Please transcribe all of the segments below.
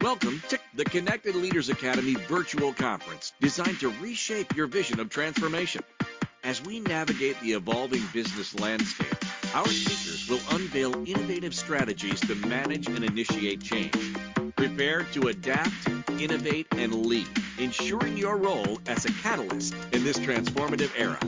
Welcome to the Connected Leaders Academy virtual conference designed to reshape your vision of transformation. As we navigate the evolving business landscape, our speakers will unveil innovative strategies to manage and initiate change. Prepare to adapt, innovate, and lead, ensuring your role as a catalyst in this transformative era.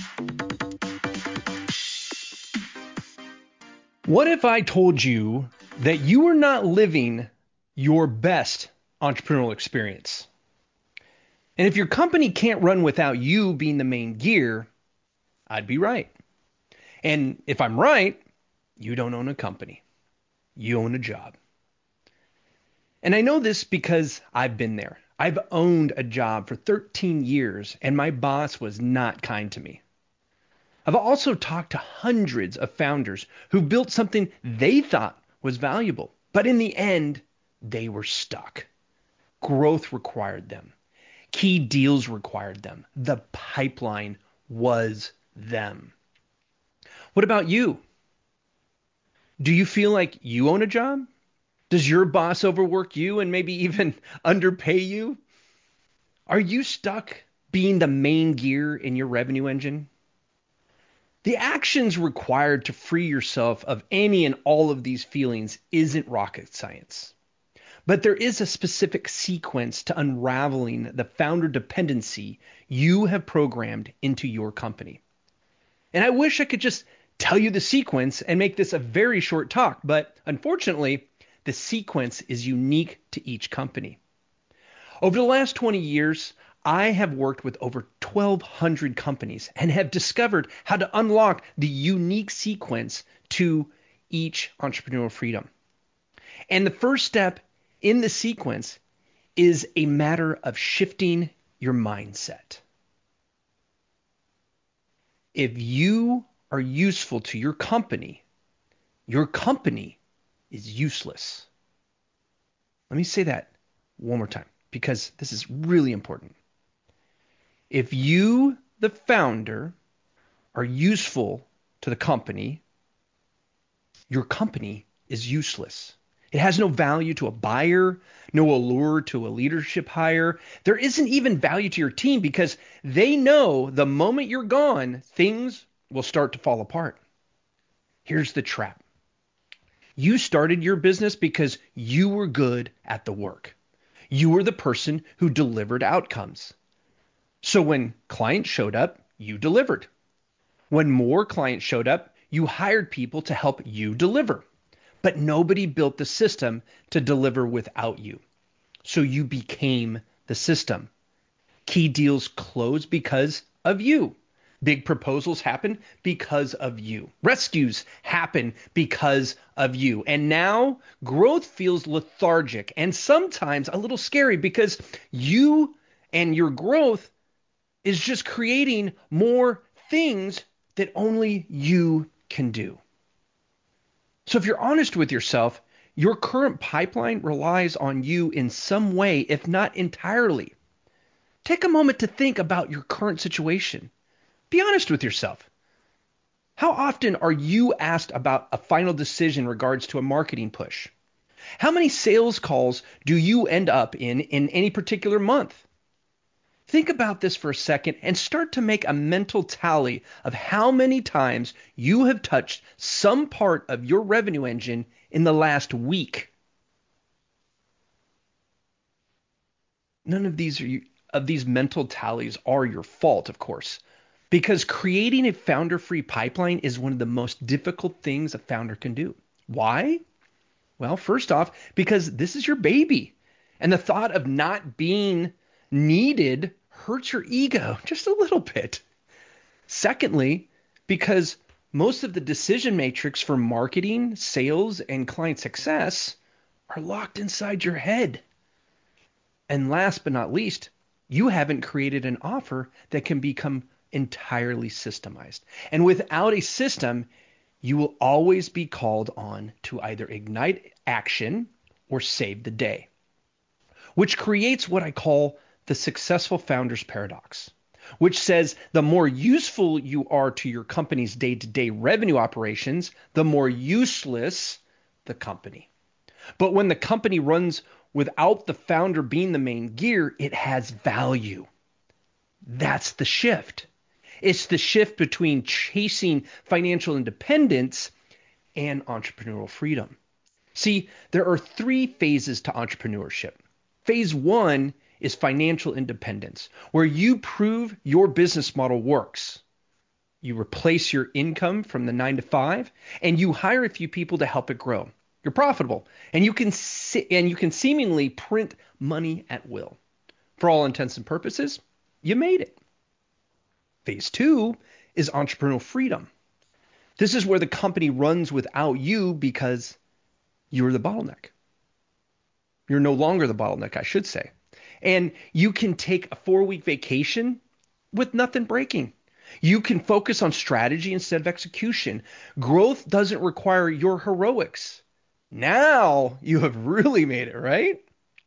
What if I told you that you are not living your best entrepreneurial experience? And if your company can't run without you being the main gear, I'd be right. And if I'm right, you don't own a company. You own a job. And I know this because I've been there. I've owned a job for 13 years, and my boss was not kind to me. I've also talked to hundreds of founders who built something they thought was valuable, but in the end, they were stuck. Growth required them. Key deals required them. The pipeline was them. What about you? Do you feel like you own a job? Does your boss overwork you and maybe even underpay you? Are you stuck being the main gear in your revenue engine? The actions required to free yourself of any and all of these feelings isn't rocket science. But there is a specific sequence to unraveling the founder dependency you have programmed into your company. And I wish I could just tell you the sequence and make this a very short talk, but unfortunately, the sequence is unique to each company. Over the last 20 years, I have worked with over 1,200 companies and have discovered how to unlock the unique sequence to each entrepreneurial freedom. And the first step in the sequence is a matter of shifting your mindset. If you are useful to your company is useless. Let me say that one more time because this is really important. If you, the founder, are useful to the company, your company is useless. It has no value to a buyer, no allure to a leadership hire. There isn't even value to your team because they know the moment you're gone, things will start to fall apart. Here's the trap. You started your business because you were good at the work. You were the person who delivered outcomes. So when clients showed up, you delivered. When more clients showed up, you hired people to help you deliver. But nobody built the system to deliver without you. So you became the system. Key deals close because of you. Big proposals happen because of you. Rescues happen because of you. And now growth feels lethargic and sometimes a little scary because you and your growth is just creating more things that only you can do. So if you're honest with yourself, your current pipeline relies on you in some way, if not entirely. Take a moment to think about your current situation. Be honest with yourself. How often are you asked about a final decision in regards to a marketing push? How many sales calls do you end up in any particular month? Think about this for a second and start to make a mental tally of how many times you have touched some part of your revenue engine in the last week. None of these mental tallies are your fault, of course, because creating a founder-free pipeline is one of the most difficult things a founder can do. Why? Well, first off, because this is your baby, and the thought of not being needed hurts your ego just a little bit. Secondly, because most of the decision matrix for marketing, sales, and client success are locked inside your head. And last but not least, you haven't created an offer that can become entirely systemized. And without a system, you will always be called on to either ignite action or save the day, which creates what I call the successful founder's paradox, which says the more useful you are to your company's day-to-day revenue operations, the more useless the company. But when the company runs without the founder being the main gear, it has value. That's the shift. It's the shift between chasing financial independence and entrepreneurial freedom. See, there are three phases to entrepreneurship. Phase one is financial independence, where you prove your business model works. You replace your income from the 9 to 5, and you hire a few people to help it grow. You're profitable, and you can seemingly print money at will. For all intents and purposes, you made it. Phase two is entrepreneurial freedom. This is where the company runs without you because you're the bottleneck. You're no longer the bottleneck, I should say. And you can take a 4-week vacation with nothing breaking. You can focus on strategy instead of execution. Growth doesn't require your heroics. Now you have really made it, right?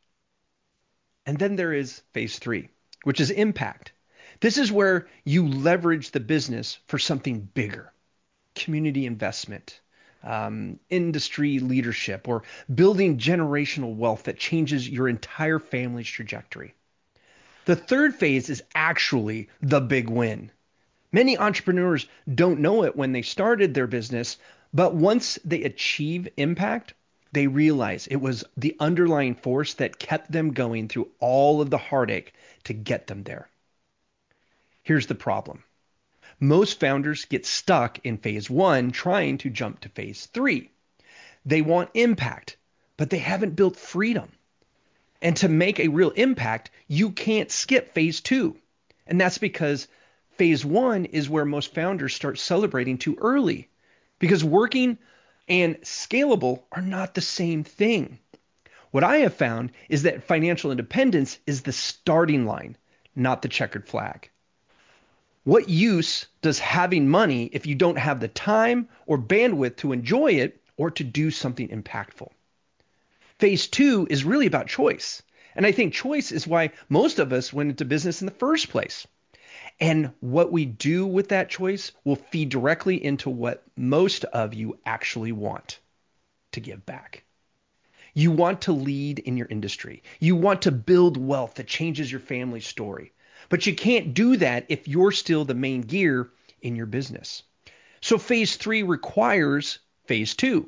And then there is phase three, which is impact. This is where you leverage the business for something bigger, community investment, industry leadership, or building generational wealth that changes your entire family's trajectory. The third phase is actually the big win. Many entrepreneurs don't know it when they started their business, but once they achieve impact, they realize it was the underlying force that kept them going through all of the heartache to get them there. Here's the problem. Most founders get stuck in phase one trying to jump to phase three. They want impact, but they haven't built freedom. And to make a real impact, you can't skip phase two. And that's because phase one is where most founders start celebrating too early, because working and scalable are not the same thing. What I have found is that financial independence is the starting line, not the checkered flag. What use does having money if you don't have the time or bandwidth to enjoy it or to do something impactful? Phase two is really about choice. And I think choice is why most of us went into business in the first place. And what we do with that choice will feed directly into what most of you actually want: to give back. You want to lead in your industry. You want to build wealth that changes your family's story. But you can't do that if you're still the main gear in your business. So phase three requires phase two.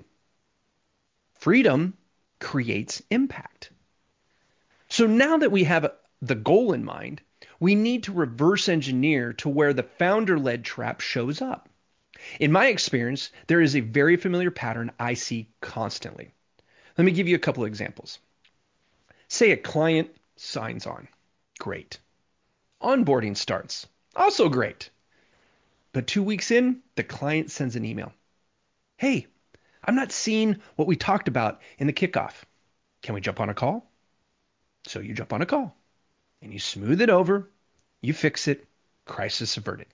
Freedom creates impact. So now that we have the goal in mind, we need to reverse engineer to where the founder-led trap shows up. In my experience, there is a very familiar pattern I see constantly. Let me give you a couple of examples. Say a client signs on. Great. Onboarding starts. Also great. But 2 weeks in, the client sends an email. Hey, I'm not seeing what we talked about in the kickoff. Can we jump on a call? So you jump on a call and you smooth it over, you fix it, crisis averted.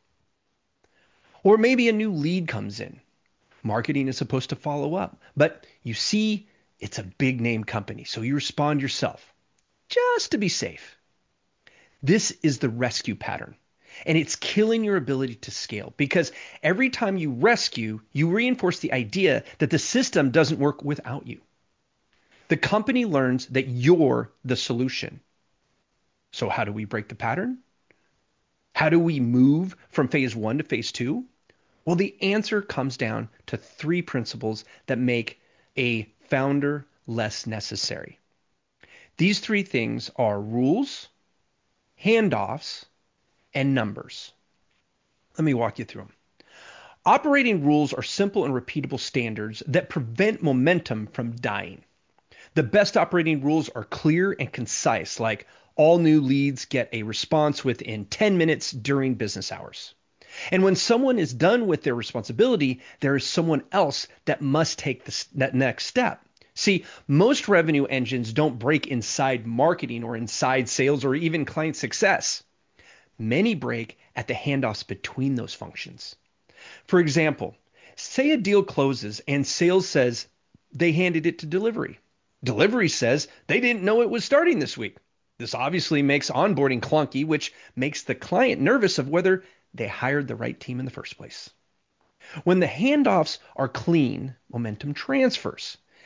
Or maybe a new lead comes in. Marketing is supposed to follow up, but you see it's a big name company, so you respond yourself, just to be safe. This is the rescue pattern, and it's killing your ability to scale, because every time you rescue, you reinforce the idea that the system doesn't work without you. The company learns that you're the solution. So how do we break the pattern? How do we move from phase one to phase two? Well, the answer comes down to 3 principles that make a founder less necessary. These 3 things are rules, handoffs, and numbers. Let me walk you through them. Operating rules are simple and repeatable standards that prevent momentum from dying. The best operating rules are clear and concise, like all new leads get a response within 10 minutes during business hours. And when someone is done with their responsibility, there is someone else that must take that next step. See, most revenue engines don't break inside marketing or inside sales or even client success. Many break at the handoffs between those functions. For example, say a deal closes and sales says they handed it to delivery. Delivery says they didn't know it was starting this week. This obviously makes onboarding clunky, which makes the client nervous of whether they hired the right team in the first place. When the handoffs are clean, momentum transfers.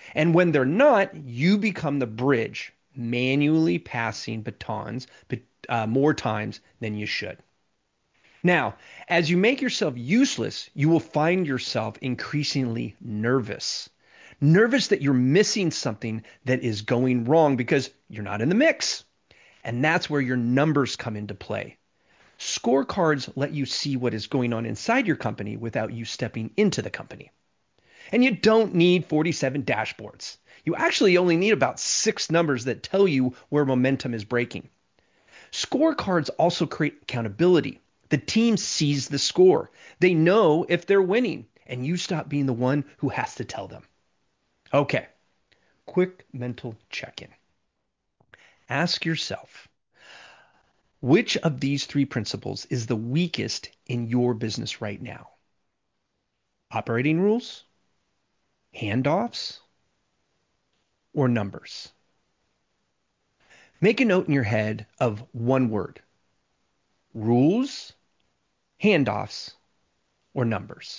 And when they're not, you become the bridge, manually passing batons more times than you should. Now, as you make yourself useless, you will find yourself increasingly nervous. Nervous that you're missing something that is going wrong because you're not in the mix. And that's where your numbers come into play. Scorecards let you see what is going on inside your company without you stepping into the company. And you don't need 47 dashboards. You actually only need about 6 numbers that tell you where momentum is breaking. Scorecards also create accountability. The team sees the score. They know if they're winning, and you stop being the one who has to tell them. Okay, quick mental check-in. Ask yourself, which of these 3 principles is the weakest in your business right now? Operating rules, handoffs, or numbers? Make a note in your head of one word: rules, handoffs, or numbers.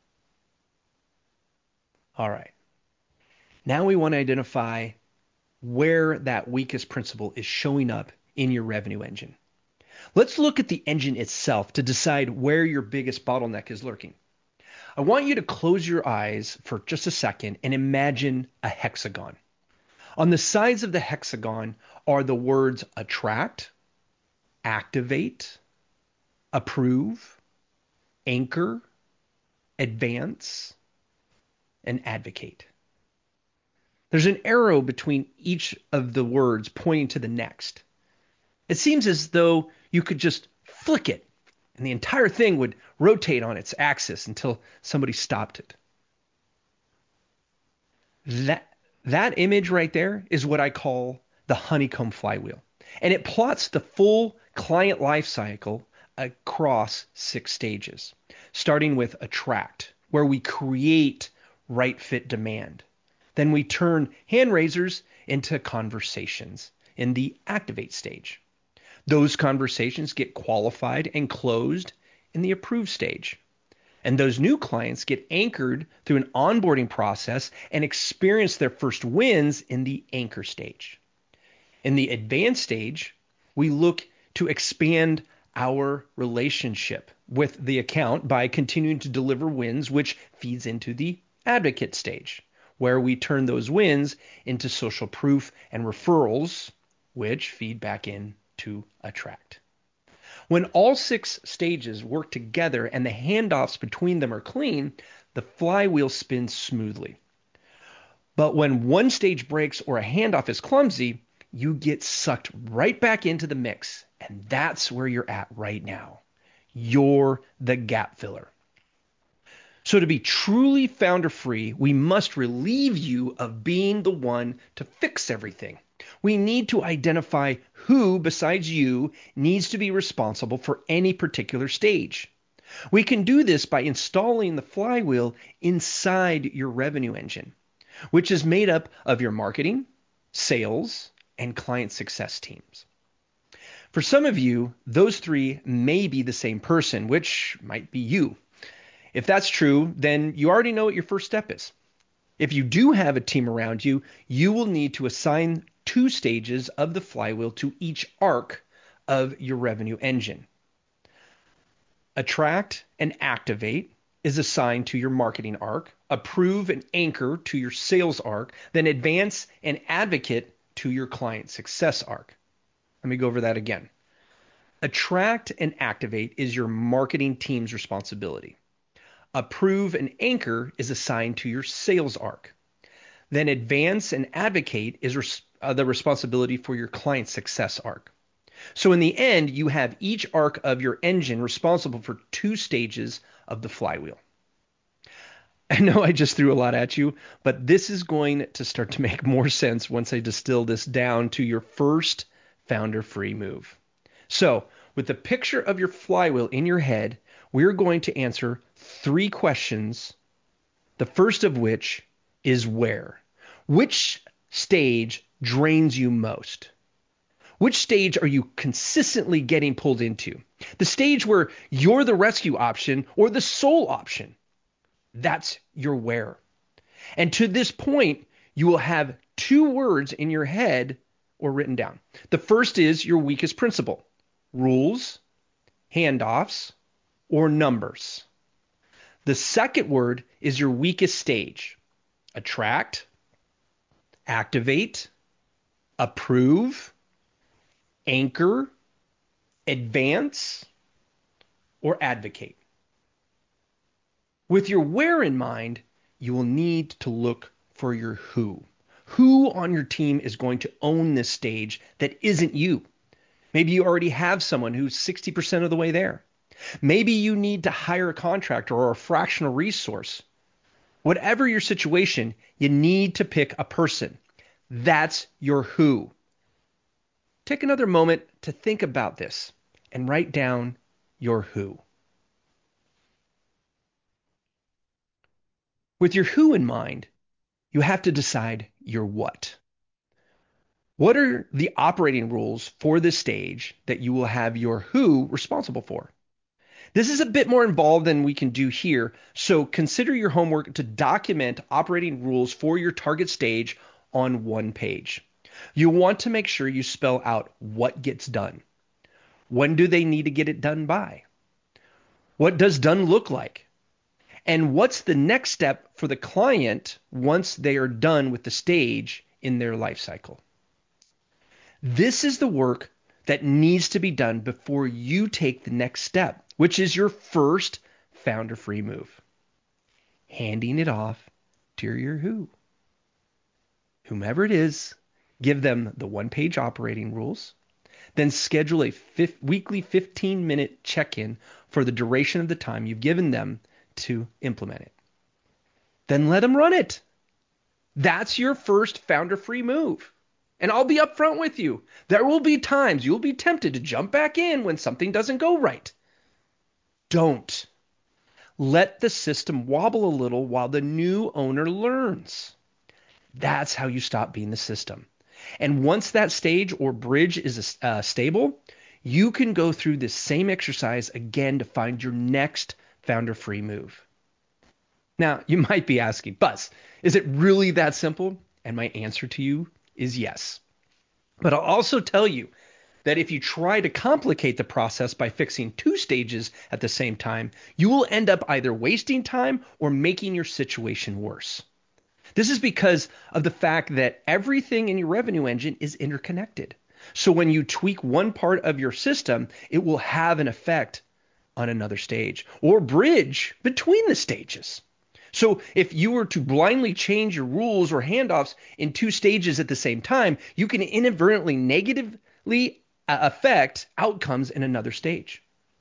All right. Now we want to identify where that weakest principle is showing up in your revenue engine. Let's look at the engine itself to decide where your biggest bottleneck is lurking. I want you to close your eyes for just a second and imagine a hexagon. On the sides of the hexagon are the words attract, activate, approve, anchor, advance, and advocate. There's an arrow between each of the words pointing to the next. It seems as though you could just flick it and the entire thing would rotate on its axis until somebody stopped it. That image right there is what I call the honeycomb flywheel. And it plots the full client life cycle across 6 stages, starting with attract, where we create right fit demand. Then we turn hand raisers into conversations in the activate stage. Those conversations get qualified and closed in the approve stage. And those new clients get anchored through an onboarding process and experience their first wins in the anchor stage. In the advanced stage, we look to expand our relationship with the account by continuing to deliver wins, which feeds into the advocate stage, where we turn those wins into social proof and referrals, which feed back in to attract. When all 6 stages work together and the handoffs between them are clean, the flywheel spins smoothly. But when one stage breaks or a handoff is clumsy, you get sucked right back into the mix. And that's where you're at right now. You're the gap filler. So to be truly founder free, we must relieve you of being the one to fix everything. We need to identify who besides you needs to be responsible for any particular stage. We can do this by installing the flywheel inside your revenue engine, which is made up of your marketing, sales, and client success teams. For some of you, those 3 may be the same person, which might be you. If that's true, then you already know what your first step is. If you do have a team around you, you will need to assign 2 stages of the flywheel to each arc of your revenue engine. Attract and activate is assigned to your marketing arc, approve and anchor to your sales arc, then advance and advocate to your client success arc. Let me go over that again. Attract and activate is your marketing team's responsibility. Approve and anchor is assigned to your sales arc. Then advance and advocate is the responsibility for your client success arc. So in the end, you have each arc of your engine responsible for 2 stages of the flywheel. I know I just threw a lot at you, but this is going to start to make more sense once I distill this down to your first founder-free move. So with the picture of your flywheel in your head, we're going to answer 3 questions, the first of which is where. Which stage drains you most? Which stage are you consistently getting pulled into? The stage where you're the rescue option or the sole option. That's your where. And to this point, you will have two words in your head or written down. The first is your weakest principle: rules, handoffs, or numbers. The second word is your weakest stage: attract, activate, approve, anchor, advance, or advocate. With your where in mind, you will need to look for your who. Who on your team is going to own this stage that isn't you? Maybe you already have someone who's 60% of the way there. Maybe you need to hire a contractor or a fractional resource. Whatever your situation, you need to pick a person. That's your who. Take another moment to think about this and write down your who. With your who in mind, you have to decide your what. What are the operating rules for this stage that you will have your who responsible for? This is a bit more involved than we can do here, so consider your homework to document operating rules for your target stage on one page. You want to make sure you spell out what gets done. When do they need to get it done by? What does done look like? And what's the next step for the client once they are done with the stage in their life cycle? This is the work that needs to be done before you take the next step, which is your first founder-free move: handing it off to your who. Whomever it is, give them the one-page operating rules, then schedule a weekly 15-minute check-in for the duration of the time you've given them to implement it. Then let them run it. That's your first founder-free move. And I'll be upfront with you. There will be times you'll be tempted to jump back in when something doesn't go right. Don't. Let the system wobble a little while the new owner learns. That's how you stop being the system. And once that stage or bridge is stable, you can go through this same exercise again to find your next founder-free move. Now, you might be asking, Buzz, is it really that simple? And my answer to you is yes. But I'll also tell you that if you try to complicate the process by fixing two stages at the same time, you will end up either wasting time or making your situation worse. This is because of the fact that everything in your revenue engine is interconnected. So when you tweak one part of your system, it will have an effect on another stage or bridge between the stages. So if you were to blindly change your rules or handoffs in two stages at the same time, you can inadvertently negatively affect outcomes in another stage.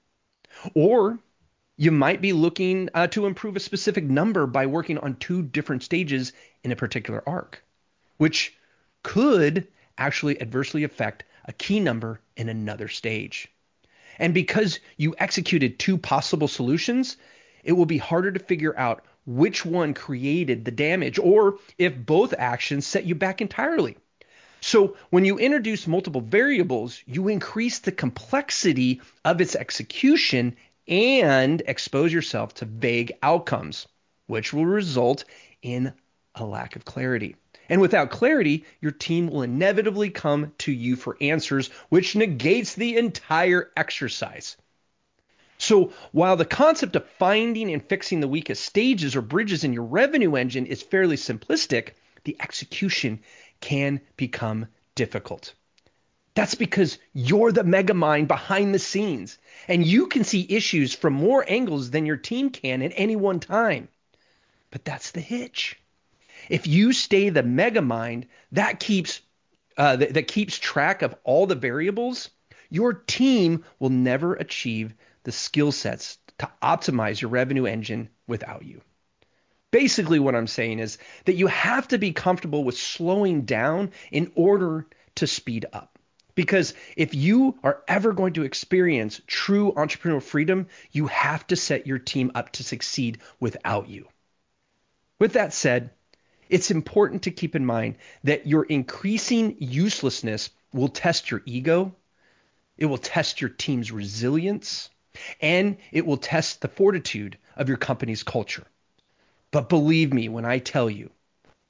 Or you might be looking to improve a specific number by working on two different stages in a particular arc, which could actually adversely affect a key number in another stage. And because you executed two possible solutions, it will be harder to figure out which one created the damage or if both actions set you back entirely. So when you introduce multiple variables, you increase the complexity of its execution and expose yourself to vague outcomes, which will result in a lack of clarity. And without clarity, your team will inevitably come to you for answers, which negates the entire exercise. So while the concept of finding and fixing the weakest stages or bridges in your revenue engine is fairly simplistic, the execution can become difficult. That's because you're the mega mind behind the scenes, and you can see issues from more angles than your team can at any one time. But that's the hitch. If you stay the mega mind that keeps track of all the variables, your team will never achieve the skill sets to optimize your revenue engine without you. Basically, what I'm saying is that you have to be comfortable with slowing down in order to speed up. Because if you are ever going to experience true entrepreneurial freedom, you have to set your team up to succeed without you. With that said, it's important to keep in mind that your increasing uselessness will test your ego, it will test your team's resilience, and it will test the fortitude of your company's culture. But believe me when I tell you,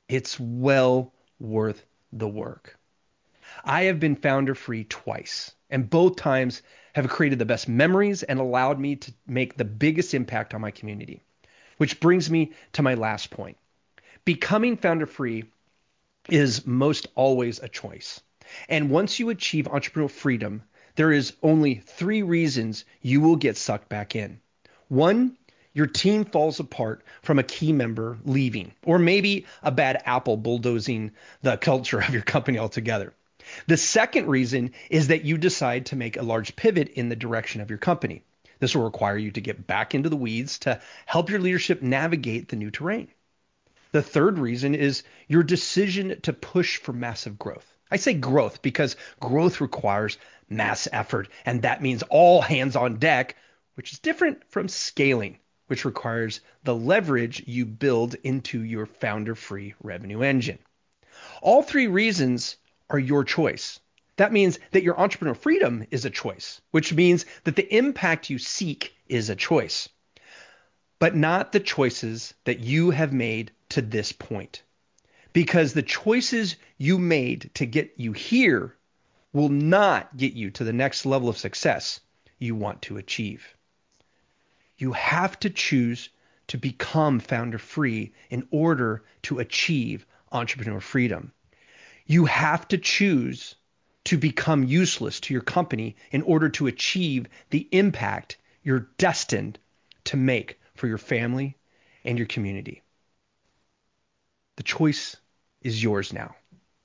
It's well worth the work. I have been founder free twice, and both times have created the best memories and allowed me to make the biggest impact on my community. Which brings me to my last point. Becoming founder free is most always a choice. And once you achieve entrepreneurial freedom, there is only 3 reasons you will get sucked back in. 1, your team falls apart from a key member leaving, or maybe a bad apple bulldozing the culture of your company altogether. The second reason is that you decide to make a large pivot in the direction of your company. This will require you to get back into the weeds to help your leadership navigate the new terrain. The third reason is your decision to push for massive growth. I say growth because growth requires mass effort, and that means all hands on deck, which is different from scaling, which requires the leverage you build into your founder-free revenue engine. All 3 reasons are your choice. That means that your entrepreneurial freedom is a choice, which means that the impact you seek is a choice, but not the choices that you have made to this point. Because the choices you made to get you here will not get you to the next level of success you want to achieve. You have to choose to become founder free in order to achieve entrepreneurial freedom. You have to choose to become useless to your company in order to achieve the impact you're destined to make for your family and your community. The choice is yours now.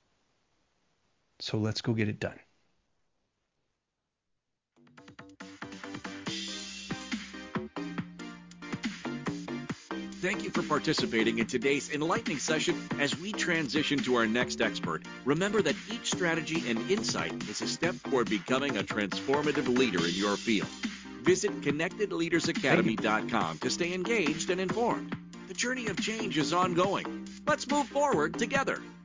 So let's go get it done. Thank you for participating in today's enlightening session as we transition to our next expert. Remember that each strategy and insight is a step toward becoming a transformative leader in your field. Visit ConnectedLeadersAcademy.com to stay engaged and informed. The journey of change is ongoing. Let's move forward together.